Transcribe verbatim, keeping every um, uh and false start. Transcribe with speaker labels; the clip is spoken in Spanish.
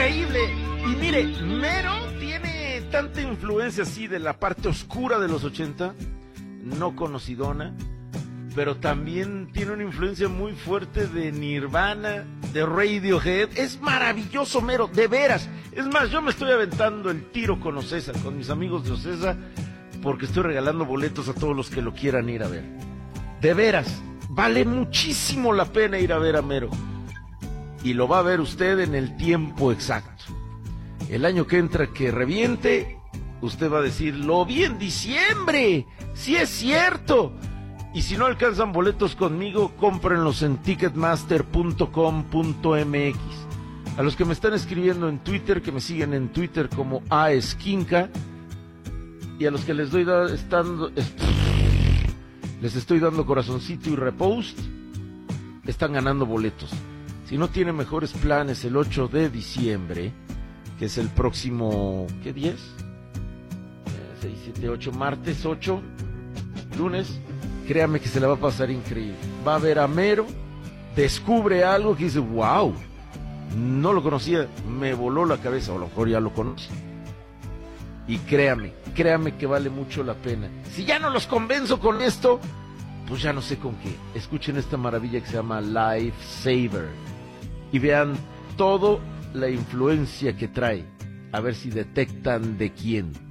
Speaker 1: increíble. Y mire, Mero tiene tanta influencia así de la parte oscura de los ochenta, no conocidona, pero también tiene una influencia muy fuerte de Nirvana, de Radiohead. Es maravilloso, Mero, de veras. Es más, yo me estoy aventando el tiro con Ocesa, con mis amigos de Ocesa, porque estoy regalando boletos a todos los que lo quieran ir a ver. De veras, vale muchísimo la pena ir a ver a Mero. Y lo va a ver usted en el tiempo exacto. El año que entra que reviente, usted va a decir, lo vi en diciembre, sí es cierto. Y si no alcanzan boletos conmigo, cómprenlos en ticketmaster punto com punto m x. A los que me están escribiendo en Twitter, que me siguen en Twitter como aesquinca, y a los que les doy da, estando, es, les estoy dando corazoncito y repost, están ganando boletos. Si no tiene mejores planes el ocho de diciembre, que es el próximo, ¿qué día es? seis, siete, ocho, martes ocho, lunes, créame que se la va a pasar increíble. Va a ver a Mero, descubre algo que dice, wow, no lo conocía, me voló la cabeza, o a lo mejor ya lo conoce. Y créame, créame que vale mucho la pena. Si ya no los convenzo con esto, pues ya no sé con qué. Escuchen esta maravilla que se llama Lifesaver y vean toda la influencia que trae, a ver si detectan de quién.